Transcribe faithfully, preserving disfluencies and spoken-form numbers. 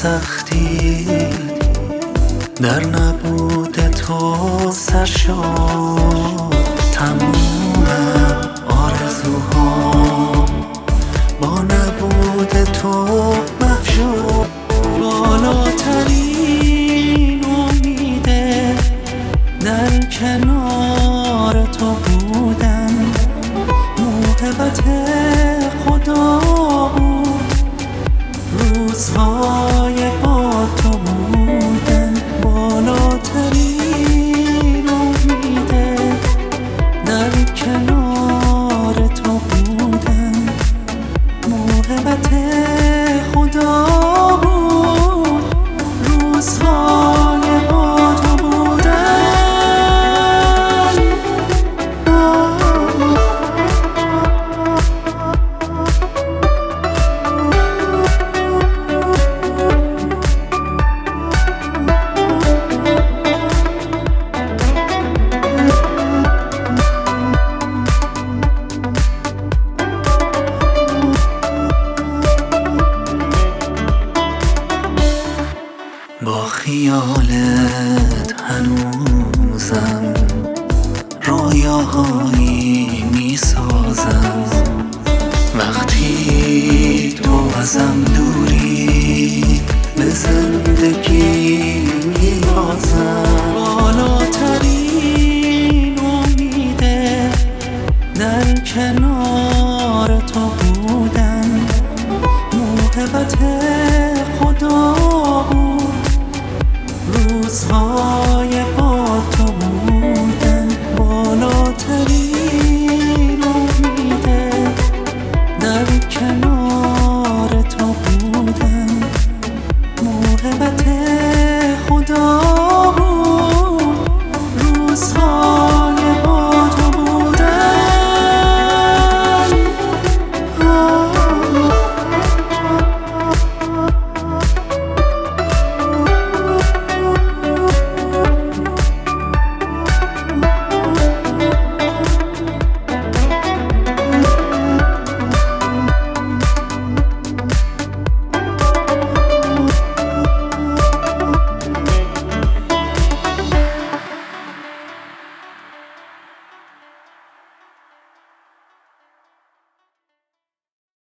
سختی در نبود تو سر شد. تموم آرزوها با نبود تو محو شد. بالاترین امیده در کنار تو بودن، موهبت خدا بود، روزهای با تو بودن. بالاترین امیده در کنار تو بودن، موهبت خدا بود، روزهای با تو بودن. با خیالت هنوزم رویاهایی میسازم. وقتی تو ازم دوری به زندگی میبازم. بالاترین امیده در کنار